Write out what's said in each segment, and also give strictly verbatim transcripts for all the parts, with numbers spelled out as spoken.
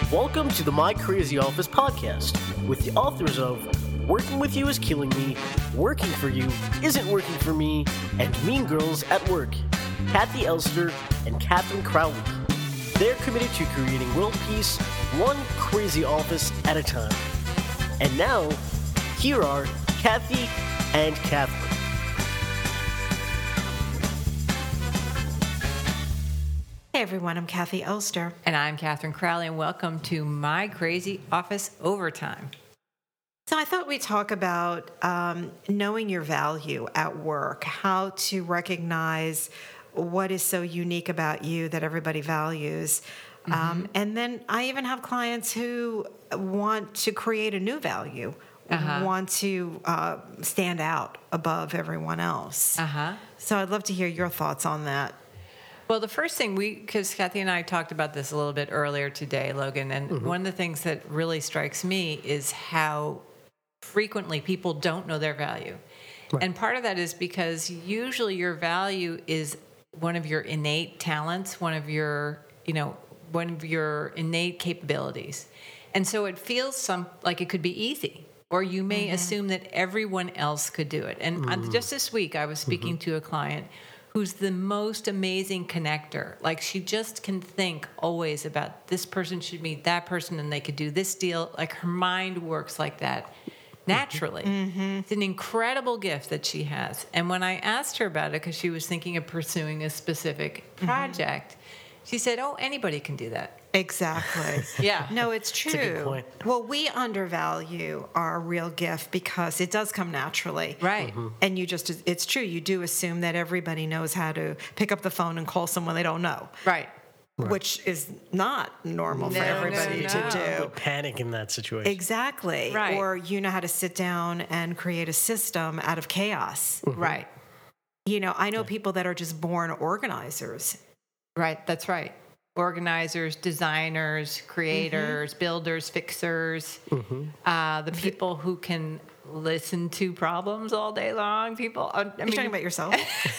Welcome to the My Crazy Office podcast with the authors of Working With You Is Killing Me, Working For You Isn't Working For Me, and Mean Girls at Work, Kathy Elster and Catherine Crowley. They're committed to creating world peace, one crazy office at a time. And now, here are Kathy and Catherine. Hey everyone, I'm Kathy Elster. And I'm Catherine Crowley, and welcome to My Crazy Office Overtime. So I thought we'd talk about um, knowing your value at work, how to recognize what is so unique about you that everybody values. Mm-hmm. Um, and then I even have clients who want to create a new value, uh-huh. want to uh, stand out above everyone else. Uh-huh. So I'd love to hear your thoughts on that. Well, the first thing we, because Kathy and I talked about this a little bit earlier today, Logan, and mm-hmm. one of the things that really strikes me is how frequently people don't know their value. Right. And part of that is because usually your value is one of your innate talents, one of your, you know, one of your innate capabilities. And so it feels some like it could be easy, or you may mm-hmm. assume that everyone else could do it. And mm-hmm. just this week, I was speaking mm-hmm. to a client who's the most amazing connector. Like, she just can think always about this person should meet that person and they could do this deal. Like, her mind works like that naturally. Mm-hmm. It's an incredible gift that she has. And when I asked her about it, because she was thinking of pursuing a specific project, mm-hmm. she said, oh, anybody can do that. Exactly. Yeah. No, it's true. That's a good point. Well, we undervalue our real gift because it does come naturally. Right. Mm-hmm. And you just, it's true. You do assume that everybody knows how to pick up the phone and call someone they don't know. Right. Right. Which is not normal no, for everybody no, to no. do. Would panic in that situation. Exactly. Right. Or you know how to sit down and create a system out of chaos. Mm-hmm. Right. You know, I know yeah. people that are just born organizers. Right. That's right. Organizers, designers, creators, mm-hmm. builders, fixers, mm-hmm. uh, the people who can listen to problems all day long. People, I Are mean, you talking about yourself?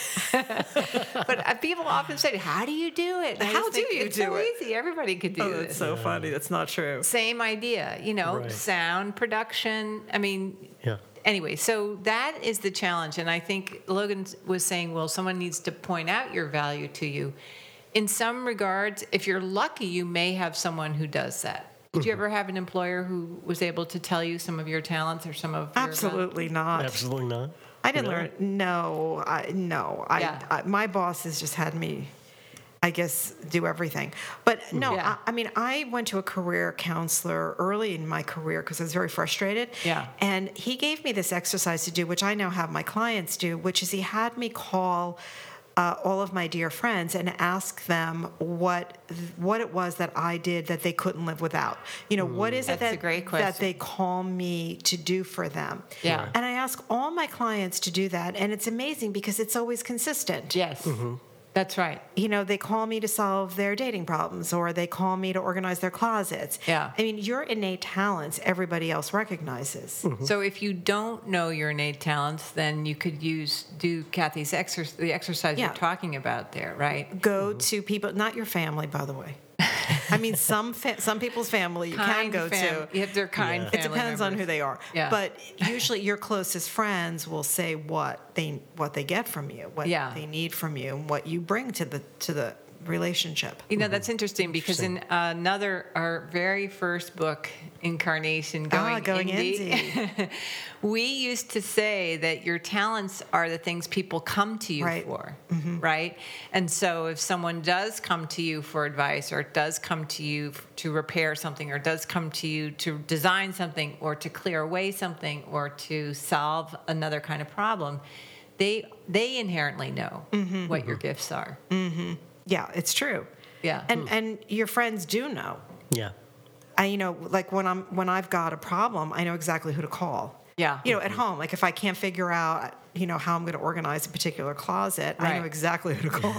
But uh, people often say, "How do you do it?" And I How just do think, you it's do so it? Easy. Everybody could do Oh, this. that's so Yeah. funny. That's not true. Same idea, you know, Right. sound production. I mean, Yeah. anyway, so that is the challenge. And I think Logan was saying, well, someone needs to point out your value to you. In some regards, if you're lucky, you may have someone who does that. Did you ever have an employer who was able to tell you some of your talents or some of your Absolutely not. Absolutely not. I didn't Really? learn. No, I, no. I, Yeah. I, my boss has just had me, I guess, do everything. But no, Yeah. I, I mean, I went to a career counselor early in my career because I was very frustrated. Yeah. And he gave me this exercise to do, which I now have my clients do, which is he had me call Uh, all of my dear friends and ask them what what it was that I did that they couldn't live without. You know, what is it That's a that, great that question. they call me to do for them? Yeah. And I ask all my clients to do that, and it's amazing because it's always consistent. Yes, Mm-hmm. that's right. You know, they call me to solve their dating problems, or they call me to organize their closets. Yeah. I mean, your innate talents, everybody else recognizes. Mm-hmm. So if you don't know your innate talents, then you could use do Kathy's exercise, the exercise Yeah. you're talking about there, right? Go to people, not your family, by the way. I mean, some fa- some people's family you Kind can go fam- to. If they're kind Yeah. It family depends on members. who they are. Yeah. But usually your closest friends will say what they what they get from you, what Yeah. they need from you, and what you bring to the to the relationship. You know, that's interesting because in another, our very first book, Incarnation, Going, Ah, Going Indie, we used to say that your talents are the things people come to you Right. for, right? And so if someone does come to you for advice, or does come to you to repair something, or does come to you to design something, or to clear away something, or to solve another kind of problem, they they inherently know what your gifts are. Yeah, it's true. Yeah. And and your friends do know. Yeah. I you know, like when I'm when I've got a problem, I know exactly who to call. Yeah. You know, at home, like if I can't figure out, you know, how I'm going to organize a particular closet, I know Right. exactly who to call.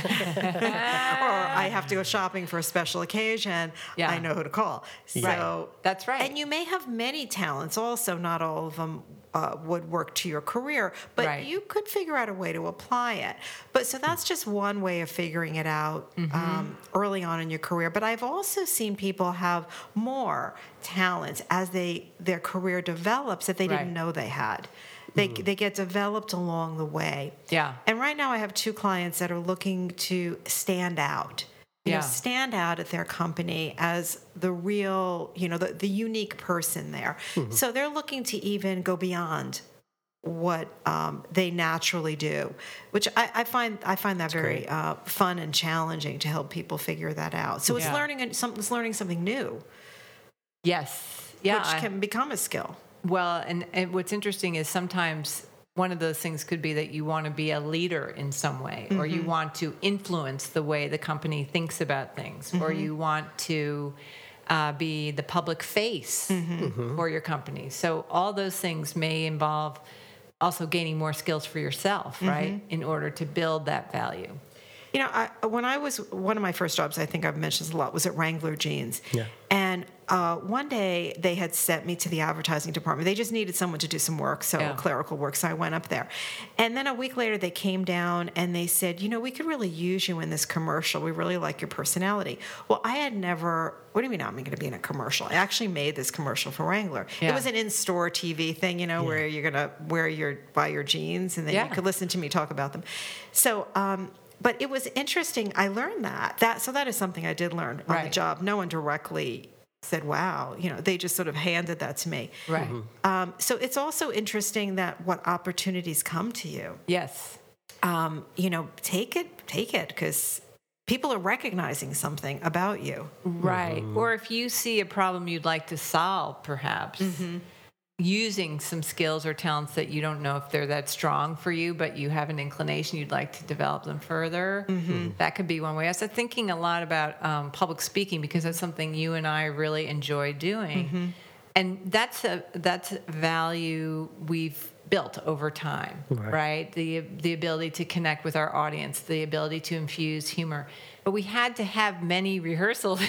Or I have to go shopping for a special occasion, Yeah. I know who to call. So Right. That's right. And you may have many talents also, not all of them uh, would work to your career, but Right. you could figure out a way to apply it. But so that's just one way of figuring it out um, early on in your career. But I've also seen people have more talents as they their career develops that they Right. didn't know they had. They, they get developed along the way. Yeah. And right now I have two clients that are looking to stand out. You Yeah. know, stand out at their company as the real, you know, the, the unique person there. So they're looking to even go beyond what um, they naturally do, which I, I find I find that very uh, fun and challenging to help people figure that out. So it's Yeah. learning and some, it's learning something new, Yes. Yeah. which I- can become a skill. Well, and, and what's interesting is sometimes one of those things could be that you want to be a leader in some way, or you want to influence the way the company thinks about things, or you want to uh, be the public face for your company. So all those things may involve also gaining more skills for yourself, right, in order to build that value. You know, I, when I was, one of my first jobs, I think I've mentioned this a lot, was at Wrangler Jeans. Yeah. And uh, one day they had sent me to the advertising department. They just needed someone to do some work, so Yeah. clerical work, so I went up there. And then a week later they came down and they said, you know, we could really use you in this commercial. We really like your personality. Well, I had never, what do you mean I'm going to be in a commercial? I actually made this commercial for Wrangler. Yeah. It was an in-store T V thing, you know, where you're going to wear your, buy your jeans and then Yeah. you could listen to me talk about them. So, um, but it was interesting. I learned that. That so that is something I did learn on the Right. job. No one directly said, "Wow," you know. They just sort of handed that to me. Right. Um, so it's also interesting that what opportunities come to you. Yes. Um, you know, take it, take it, because people are recognizing something about you. Right. Or if you see a problem you'd like to solve, perhaps using some skills or talents that you don't know if they're that strong for you, but you have an inclination you'd like to develop them further, that could be one way. I was thinking a lot about um, public speaking because that's something you and I really enjoy doing. And that's a that's value we've built over time, Right. right? The the ability to connect with our audience, the ability to infuse humor. But we had to have many rehearsals,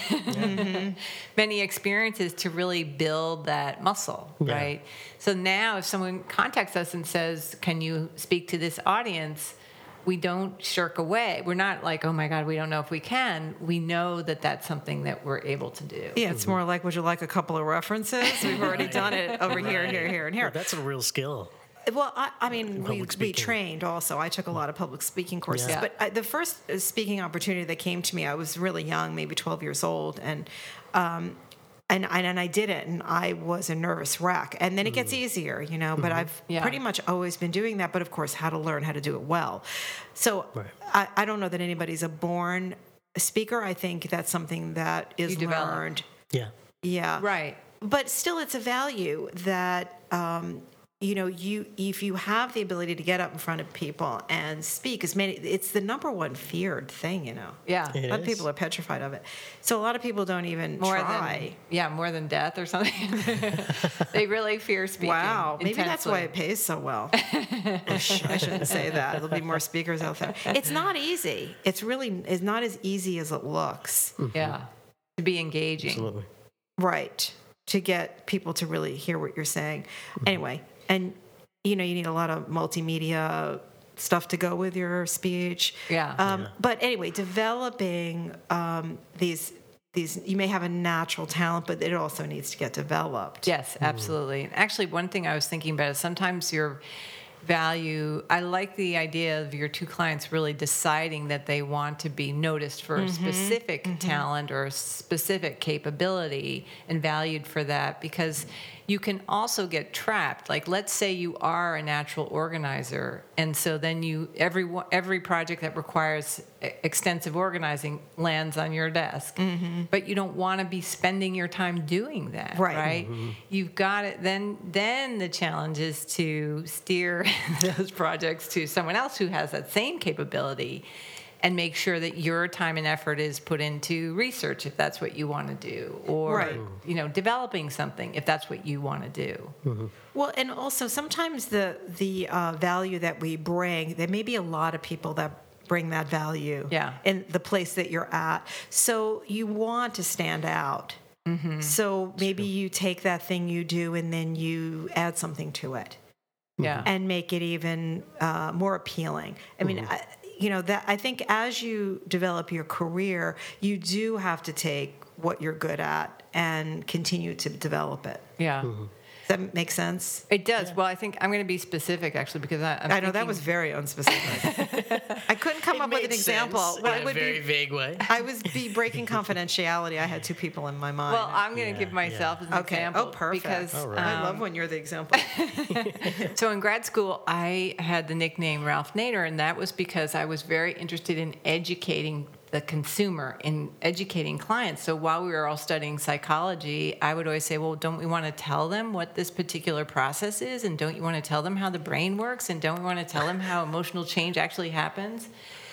many experiences to really build that muscle, Yeah. right? So now if someone contacts us and says, "Can you speak to this audience?" we don't shirk away. We're not like, "Oh my God, we don't know if we can." We know that that's something that we're able to do. Yeah, it's more like, would you like a couple of references? We've already done it over here, here, here, and here. That's a real skill. Well, I, I mean, we, Public we speaking. trained also. I took a lot of public speaking courses. Yeah. But I, the first uh, speaking opportunity that came to me, I was really young, maybe twelve years old, and um, and, and and I did it, and I was a nervous wreck. And then it gets easier, you know. But I've Yeah. pretty much always been doing that. But of course, how to learn how to do it well. So Right. I, I don't know that anybody's a born speaker. I think that's something that is You develop. learned. Yeah. Yeah. Right. But still, it's a value that um, you know you if you have the ability to get up in front of people and speak. As many, it's the number one feared thing. You know, Yeah. It a lot of is. people are petrified of it. So a lot of people don't even More try. than yeah, more than death or something. They really fear speaking. Wow, maybe that's why it intensely. pays so well. I shouldn't say that. There'll be more speakers out there. It's not easy. It's really it's not as easy as it looks. Yeah, to be engaging. Absolutely. Right. To get people to really hear what you're saying. Anyway, and you know, you need a lot of multimedia stuff to go with your speech. Yeah. Um, Yeah. But anyway, developing um, these these you may have a natural talent, but it also needs to get developed. Yes, absolutely. And actually, one thing I was thinking about is sometimes your value, I like the idea of your two clients really deciding that they want to be noticed for a specific talent or a specific capability and valued for that, because you can also get trapped. Like, let's say you are a natural organizer, and so then you every one- every project that requires e- extensive organizing lands on your desk, but you don't want to be spending your time doing that, Right. right? You've got it. Then, then the challenge is to steer those projects to someone else who has that same capability. and make sure that your time and effort is put into research if that's what you want to do, or Right. you know, developing something if that's what you want to do. Mm-hmm. Well, and also sometimes the the uh, value that we bring, there may be a lot of people that bring that value Yeah. in the place that you're at. So you want to stand out. Mm-hmm. So maybe you take that thing you do and then you add something to it Yeah. and make it even uh, more appealing. I mean, I, you know, that I think as you develop your career, you do have to take what you're good at and continue to develop it. Yeah. Does that make sense? It does. Well, I think I'm going to be specific actually because I, I'm I know that thinking- was very unspecific. I couldn't come It up with made an example. sense Well, in it a would very be, vague way. I was be breaking confidentiality. I had two people in my mind. Well, I'm going to Yeah, give myself as an okay. example. Oh, perfect. Because All right. I um, love when you're the example. so in grad school, I had the nickname Ralph Nader, and that was because I was very interested in educating the consumer, in educating clients. So while we were all studying psychology, I would always say, well, don't we want to tell them what this particular process is? And don't you want to tell them how the brain works? And don't we want to tell them how emotional change actually happens?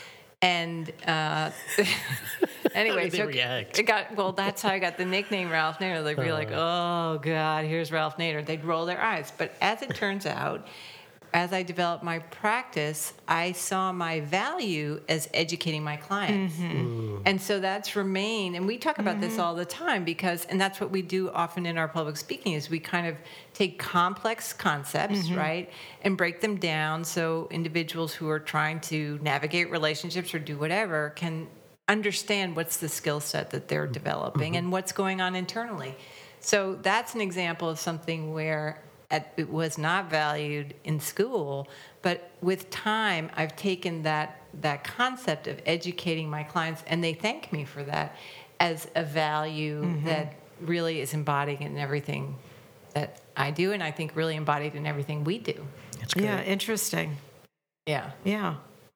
And uh, anyway, How did they so react? it got well. That's how I got the nickname Ralph Nader. They'd be like, "Oh God, here's Ralph Nader." They'd roll their eyes. But as it turns out, as I developed my practice, I saw my value as educating my clients, and so that's remained. And we talk about this all the time because, and that's what we do often in our public speaking is we kind of take complex concepts, right, and break them down so individuals who are trying to navigate relationships or do whatever can understand what's the skill set that they're developing and what's going on internally. So that's an example of something where at, it was not valued in school, but with time, I've taken that that concept of educating my clients, and they thank me for that, as a value mm-hmm. that really is embodied in everything that I do, and I think really embodied in everything we do. That's great. Yeah, interesting. Yeah. Yeah.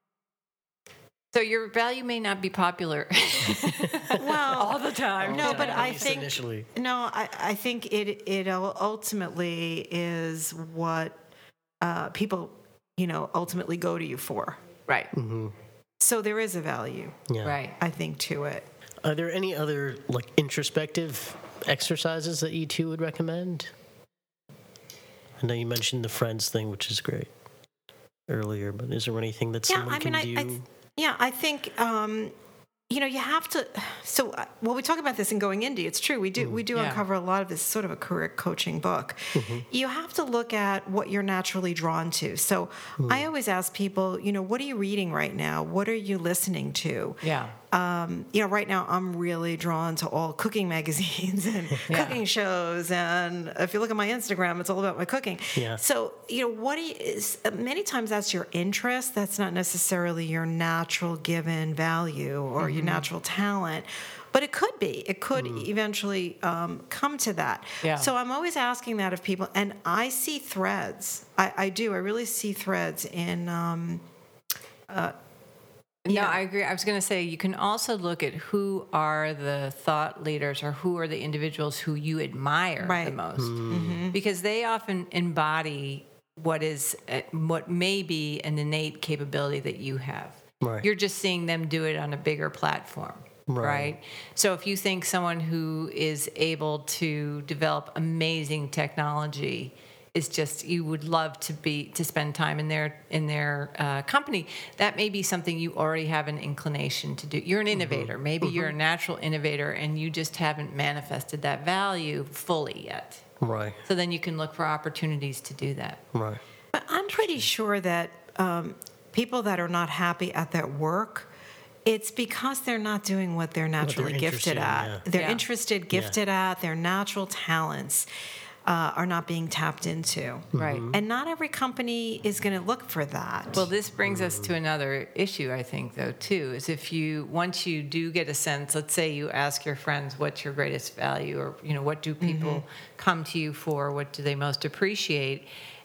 So your value may not be popular Well, all the time. no, but At I least think initially. no, I, I think it it ultimately is what uh, people, you know, ultimately go to you for. Right. So there is a value, Yeah. Right. I think, to it. Are there any other like introspective exercises that you two would recommend? I know you mentioned the friends thing, which is great earlier, but is there anything that Yeah, someone I can mean, I, do? I th- yeah, I think um, you know, you have to. So, uh, well, we talk about this in Going Indie. It's true. We do. We do Yeah. uncover a lot of this sort of a career coaching book. You have to look at what you're naturally drawn to. So, I always ask people, you know, what are you reading right now? What are you listening to? Yeah. Um, you know, right now I'm really drawn to all cooking magazines and Yeah. cooking shows. And if you look at my Instagram, it's all about my cooking. Yeah. So, you know, what do you, is, many times that's your interest. That's not necessarily your natural given value or your natural talent. But it could be. It could eventually um, come to that. Yeah. So I'm always asking that of people. And I see threads. I, I do. I really see threads in... Um, No, Yeah. I agree. I was going to say you can also look at who are the thought leaders or who are the individuals who you admire Right. the most, because they often embody what is uh, what may be an innate capability that you have. Right. You're just seeing them do it on a bigger platform. Right. Right. So if you think someone who is able to develop amazing technology is just, you would love to be to spend time in their in their uh, company, that may be something you already have an inclination to do. You're an innovator. Maybe you're a natural innovator and you just haven't manifested that value fully yet. Right. So then you can look for opportunities to do that. Right. But I'm pretty sure that um, people that are not happy at their work, it's because they're not doing what they're naturally interested gifted in, at. yeah. They're Yeah. interested, gifted at, their natural talents uh, are not being tapped into. Right. And not every company is going to look for that. Well, this brings us to another issue, I think, though, too, is if you, once you do get a sense, let's say you ask your friends, what's your greatest value, or, you know, what do people come to you for, what do they most appreciate,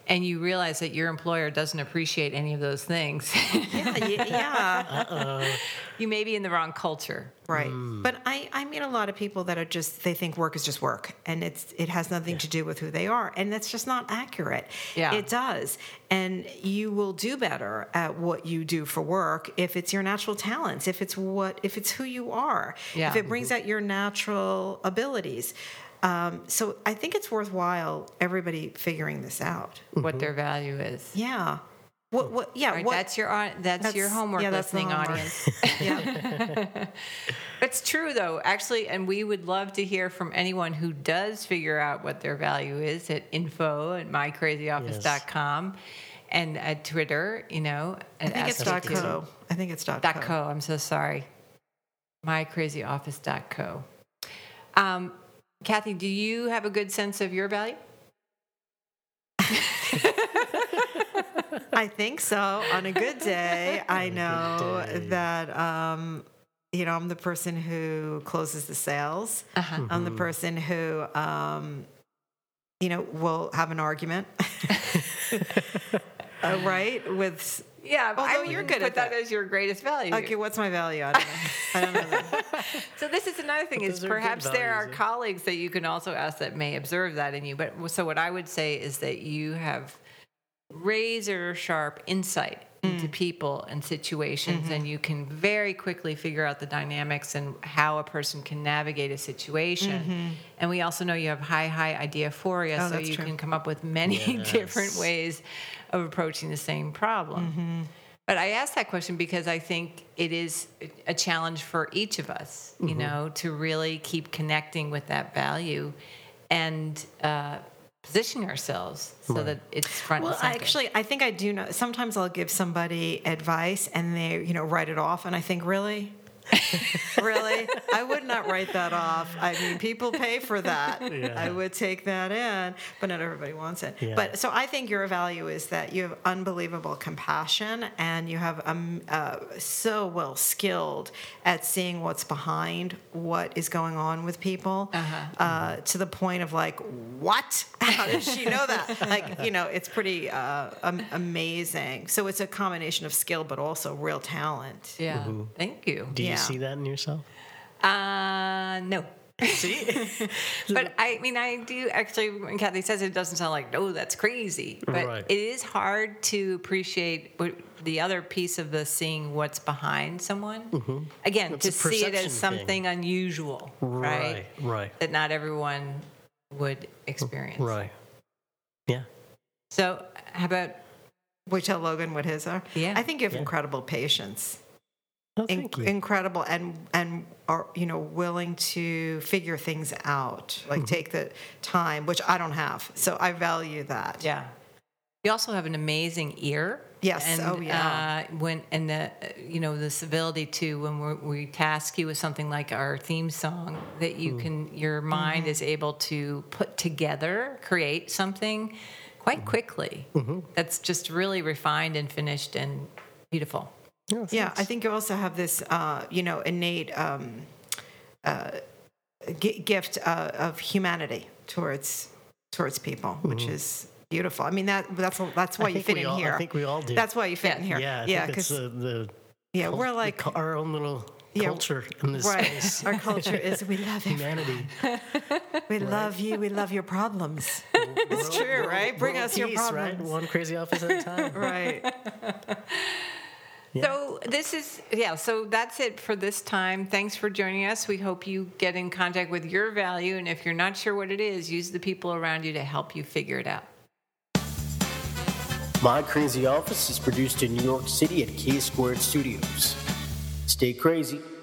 and you realize that your employer doesn't appreciate any of those things, Yeah, y- yeah. Uh-oh. you may be in the wrong culture. Right. But I, I meet a lot of people that are just, they think work is just work and it's it has nothing to do with who they are. And that's just not accurate. Yeah. It does. And you will do better at what you do for work if it's your natural talents, if it's what, if it's who you are, Yeah. if it brings out your natural abilities. Um, so I think it's worthwhile everybody figuring this out. What their value is. Yeah. What, what, yeah. All right, what, that's your au- that's, your homework yeah, that's the listening homework. audience. yeah. It's true though, actually, and we would love to hear from anyone who does figure out what their value is at info at my crazy office dot com and at Twitter, you know. I think it's dot co. I think it's dot Dot co. co. I'm so sorry. my crazy office dot co. Um, Kathy, do you have a good sense of your value? I think so. On a good day, I know day. that, um, you know, I'm the person who closes the sales. Uh-huh. I'm the person who, um, you know, will have an argument. uh, right? With, Yeah, Although I you're wouldn't good put at that that. as your greatest value. okay, what's my value? I don't know. I don't know that. So this is another thing: But is those are good perhaps there are values, yeah. colleagues that you can also ask that may observe that in you. But so what I would say is that you have razor sharp insight into people and situations, and you can very quickly figure out the dynamics and how a person can navigate a situation. And we also know you have high, high ideaphoria, Oh, so that's you true. can come up with many Yes. different ways of approaching the same problem. But I asked that question because I think it is a challenge for each of us, you know, to really keep connecting with that value and uh, positioning ourselves so that it's front Well, and I center. actually, I think I do know. Sometimes I'll give somebody advice and they, you know, write it off, and I think, really? Really? I would not write that off. I mean, people pay for that. Yeah. I would take that in, but not everybody wants it. Yeah. But so I think your value is that you have unbelievable compassion and you have um, uh, so well skilled at seeing what's behind what is going on with people, Uh-huh. uh, to the point of like, what? How did she know that? Like, you know, it's pretty uh, um, amazing. So it's a combination of skill, but also real talent. yeah. Thank you. Do you Yeah. see that in yourself? Uh, no. See? But I mean, I do actually, when Kathy says it, it doesn't sound like, no, that's crazy. But Right. it is hard to appreciate what, the other piece of the seeing what's behind someone. Again, It's to a see it perception as something unusual, right? Right, right, That not everyone would experience. right. Yeah. So, how about, We tell Logan what his are. Yeah. I think you have Yeah. incredible patience. Oh, In- thank you. incredible and and are you know willing to figure things out, like Mm-hmm. take the time, which I don't have. So I value that. yeah. You also have an amazing ear. Yes. And, Oh, yeah. Uh, when and the uh, you know this ability to when we're, we task you with something like our theme song that you can your mind Mm-hmm. is able to put together, create something quite quickly. That's just really refined and finished and beautiful. Oh, Yeah, thanks. I think you also have this, uh, you know, innate um, uh, g- gift uh, of humanity towards towards people, which is beautiful. I mean, that that's that's why Mm-hmm. I you think fit we in all- here. I think we all do. That's why you fit Yeah. in here. Yeah, I yeah, think it's because the, the yeah, cult- we're the like cu- our own little Yeah, culture in this right. space. Our culture is we love everyone. Humanity. We love you. We love your problems. It's true, right? Bring World us your peace, right? problems. One crazy office at a time. Right. So this is yeah. So that's it for this time. Thanks for joining us. We hope you get in contact with your value, and if you're not sure what it is, use the people around you to help you figure it out. My Crazy Office is produced in New York City at K Squared Studios. Stay crazy.